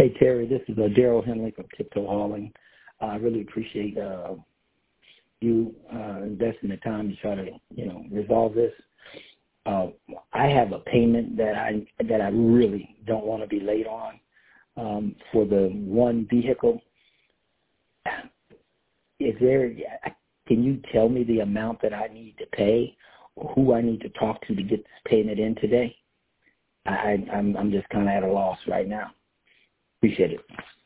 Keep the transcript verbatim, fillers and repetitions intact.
Hey, Terry, this is uh, Daryl Henley from Tiptoe Hauling. Uh, I really appreciate uh, you uh, investing the time to try to, you know, resolve this. Uh, I have a payment that I that I really don't want to be late on um, for the one vehicle. Is there? Can you tell me the amount that I need to pay, or who I need to talk to to get this payment in today? I, I'm I'm just kind of at a loss right now. Appreciate it.